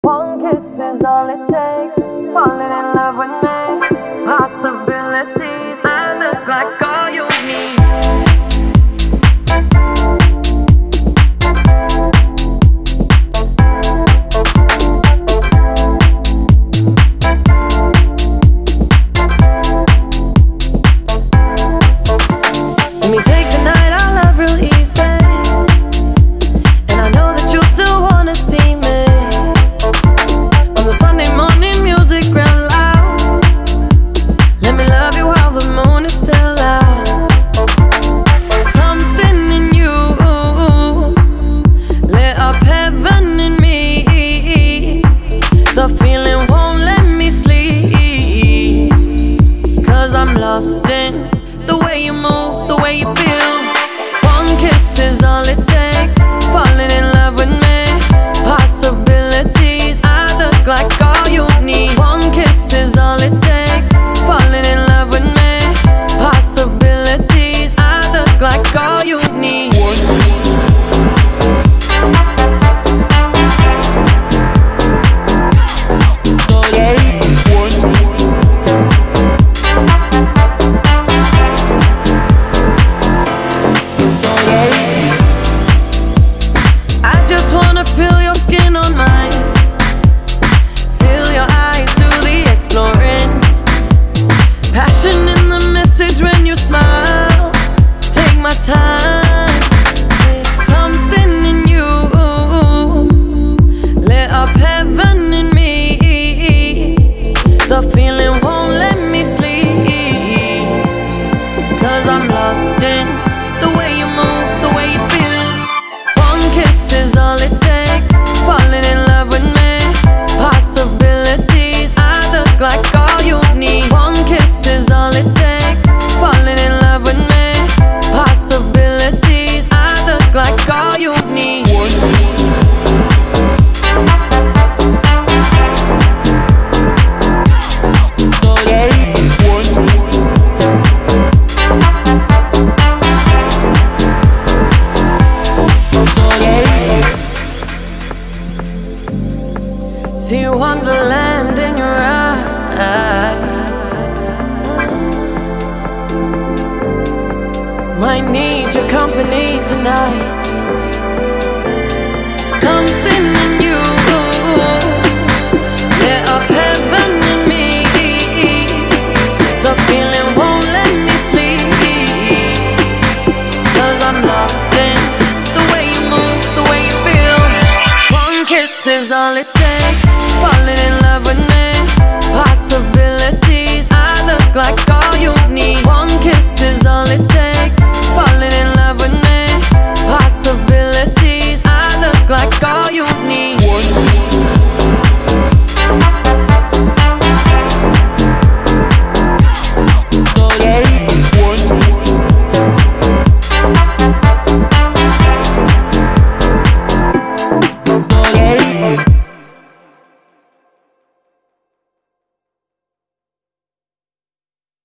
One kiss is all it takes. Falling in love with me. Possibilities. I look like all you need. Let me take the night I love real easy. And I know that you still wanna see me. On the Sunday morning music real loud. Let me love you while the moon is still out. Something in you lit up heaven in me. The feeling won't let me sleep. 'Cause I'm lost in the way you move, the way you feel. One kiss is all it takes. Falling in love with me. Possibilities. I look like all you need. One kiss is all it takes. Falling in love with me. Possibilities. I look like all you need. I just wanna feel your skin on mine. Feel your eyes do the exploring. Passion in the message when you smile. Take my time. Something in you lit up heaven in me. The feeling won't let me sleep. 'Cause I'm lost in the way you move, the way you feel. One kiss is all it takes. Falling in love with me. Possibilities. I look like all you need. One kiss is all it takes. Falling in love with me. Possibilities. I look like all you need. See wonderland in your eyes. Might need your company tonight. Something in you lit up heaven in me. The feeling won't let me sleep. 'Cause I'm lost in the way you move, the way you feel. One kiss is all it takes. Falling in love with me. Possibilities. I look like all you need. One kiss is all it takes.